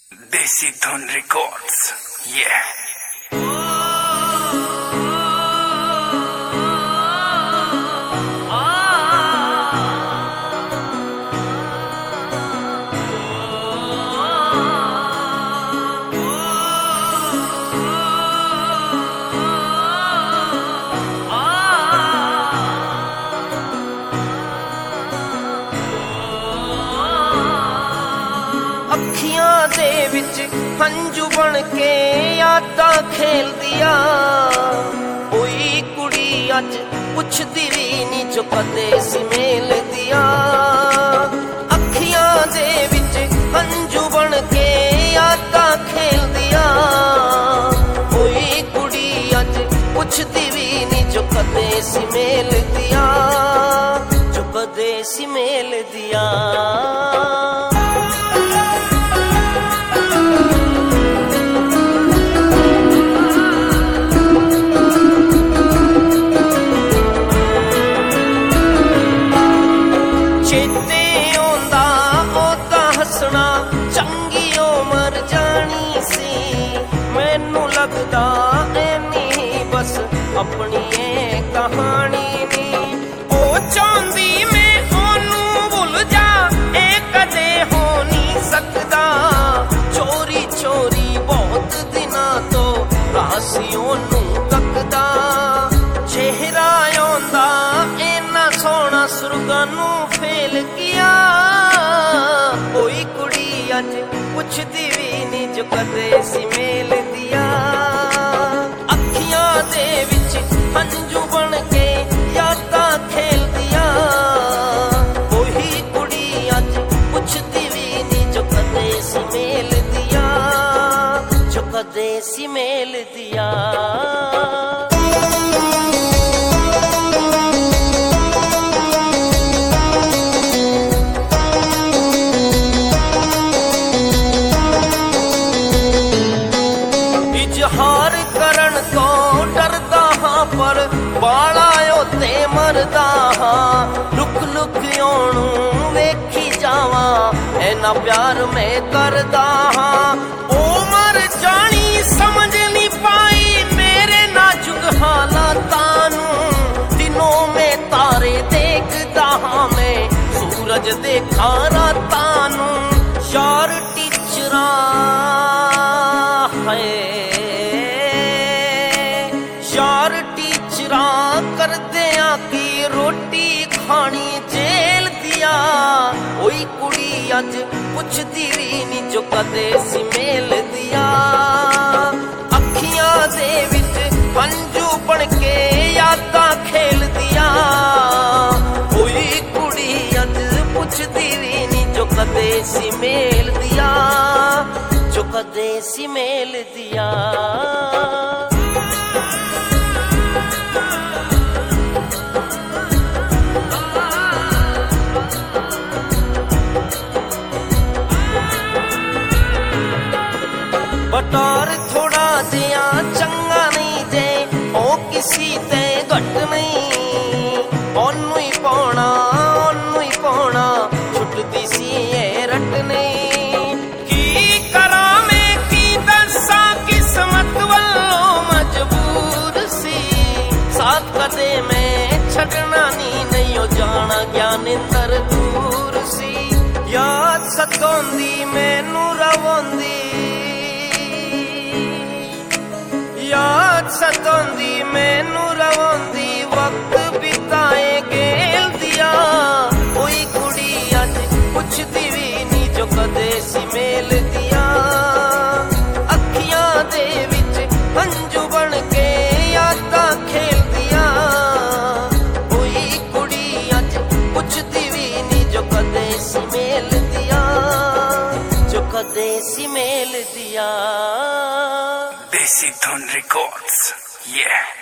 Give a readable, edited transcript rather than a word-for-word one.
Desi Dhun Records, yeah. ਅੱਖੀਆਂ ਦੇ ਵਿੱਚ ਹੰਝੂ ਬਣ ਕੇ ਯਾਦਾਂ ਖੇਲਦੀਆਂ। ਕੋਈ ਕੁੜੀ ਅੱਜ ਪੁੱਛਦੀ ਵੀ ਨਹੀਂ ਜੋ ਕਦੇ ਸੀ ਮਿਲਦੀਆਂ। ਅੱਖੀਆਂ ਦੇ ਵਿੱਚ ਹੰਝੂ ਬਣ ਕੇ ਯਾਦਾਂ ਖੇਲਦੀਆਂ। ਕੋਈ ਕੁੜੀ ਅੱਜ ਪੁੱਛਦੀ ਵੀ ਨਹੀਂ ਜੋ ਕਦੇ ਸੀ ਮਿਲਦੀਆਂ, ਜੋ ਕਦੇ ਸੀ ਮਿਲਦੀਆਂ। ਚੰਗੀ ਉਮਰ ਜਾਣੀ ਸੀ, ਮੈਨੂੰ ਲੱਗਦਾ ਐਨੀ ਬਸ ਆਪਣੀ ਏ ਕਹਾਣੀ ਨੀ। ਉਹ ਚਾਹੁੰਦੀ ਮੈਂ ਉਹਨੂੰ ਭੁੱਲ ਜਾ, ਇਹ ਕਦੇ ਹੋ ਨਹੀਂ ਸਕਦਾ। ਚੋਰੀ ਚੋਰੀ ਬਹੁਤ ਦਿਨਾਂ ਤੋਂ ਰਾਸੀ ਉਹਨੂੰ ਤੱਕਦਾ। ਚਿਹਰਾ ਆਉਂਦਾ ਇੰਨਾ ਸੋਹਣਾ ਸੁਰਗਾਂ ਨੂੰ ਫੇਲ ਗਿਆ। ਕੋਈ ਕੁੜੀ ਅੱਜ ਪੁੱਛਦੀ ਵੀ ਨਹੀਂ ਜੋ ਕਦੇ ਸੀ ਮਿਲਦੀਆਂ। ਅੱਖੀਆਂ ਦੇ ਵਿੱਚ ਹੰਝੂ ਬਣ ਕੇ ਯਾਦਾਂ ਖੇਲਦੀਆਂ। ਕੋਈ ਕੁੜੀ ਅੱਜ ਪੁੱਛਦੀ ਵੀ ਨਹੀਂ ਜੋ ਕਦੇ ਸੀ ਮਿਲਦੀਆਂ, ਜੋ ਕਦੇ ਸੀ ਮਿਲਦੀਆਂ। ਇਜ਼ਹਾਰ ਕਰਨ ਤੋਂ ਡਰਦਾ ਹਾਂ ਪਰ ਬਾਲਾ ਉੱਤੇ ਮਰਦਾ ਹਾਂ। ਲੁਕ ਲੁਕ ਉਹਨੂੰ ਵੇਖੀ ਜਾਵਾਂ, ਐਨਾ ਪਿਆਰ ਮੈਂ ਕਰਦਾ ਹਾਂ। ਉਹ ਮਰ ਜਾਣੀ ਸਮਝ ਨਹੀਂ ਪਾਈ ਮੇਰੇ ਨਾਜ਼ੁਕ ਹਾਲਾਤਾਂ ਨੂੰ। ਦਿਨੋਂ ਮੈਂ ਤਾਰੇ ਦੇਖਦਾ ਹਾਂ, ਮੈਂ ਸੂਰਜ ਦੇਖਾਂ ਰਾਤਾਂ ਨੂੰ। ਯਾਰ ਟੀਚਰਾਂ ਯਾਰ ਟੀਚਰਾਂ ਕਰਦਿਆਂ ਕੀ ਰੋਟੀ ਖਾਣੀ ਜੇਲ੍ਹ ਦੀਆਂ। ਕੋਈ ਕੁੜੀ ਅੱਜ ਪੁੱਛਦੀ ਵੀ ਨਹੀਂ ਜੋ ਕਦੇ ਸੀ ਮਿਲਦੀਆਂ। ਅੱਖੀਆਂ ਦੇ ਵਿੱਚ ਹੰਝੂ ਬਣ ਕੇ ਯਾਦਾਂ ਖੇਲਦੀਆਂ। ਕੋਈ ਕੁੜੀ ਅੱਜ ਪੁੱਛਦੀ ਵੀ ਨਹੀਂ ਜੋ ਕਦੇ ਸੀ ਮਿਲਦੀਆਂ, ਜੋ ਕਦੇ ਸੀ ਮਿਲਦੀਆਂ। ਬਟਾਰ ਥੋੜਾ ਜਿਹਾ ਚੰਗਾ ਨਹੀਂ ਜੇ ਉਹ ਕਿਸੀ ਤੇ ਘੱਟ ਨਹੀਂ। ਉਹਨੂੰ ਹੀ ਪਾਉਣਾ ਉਹਨੂੰ ਹੀ ਪਾਉਣਾ, ਛੁੱਟਦੀ ਸੀ ਇਹ ਰੱਟ ਨਹੀਂ। ਕੀ ਕਰਾਂ ਮੈਂ ਕੀ ਦੱਸਾਂ, ਕਿਸਮਤ ਵੱਲੋਂ ਮਜਬੂਰ ਸੀ। ਸਾਥ ਕਦੇ ਮੈਂ ਛੱਡਣਾ ਨਹੀਂ ਉਹ ਜਾਣਾ ਗਿਆਨਿੰਦਰ ਦੂਰ ਸੀ। ਯਾਦ ਸਤਾਉਂਦੀ ਮੈਨੂੰ ਰਵਾਉਂਦੀ, ਯਾਦ ਸਤਾਉਂਦੀ ਮੈਨੂੰ ਰਵਾਉਂਦੀ। ਵਕਤ ਬਿਤਾਏ ਗੇਲ ਦੀਆਂ। ਕੋਈ ਕੁੜੀ ਅੱਜ ਪੁੱਛਦੀ ਵੀ ਨਹੀਂ ਜੋ ਕਦੇ ਸੀ ਮਿਲਦੀਆਂ। ਅੱਖੀਆਂ ਦੇ ਵਿੱਚ ਹੰਝੂ ਬਣ ਕੇ ਯਾਦਾਂ ਖੇਲਦੀਆਂ। ਕੋਈ ਕੁੜੀ ਅੱਜ ਪੁੱਛਦੀ ਵੀ ਨਹੀਂ ਜੋ ਕਦੇ ਸੀ ਮਿਲਦੀਆਂ, ਜੋ ਕਦੇ ਸੀ ਮਿਲਦੀਆਂ। Desi Dhun Records, yeah.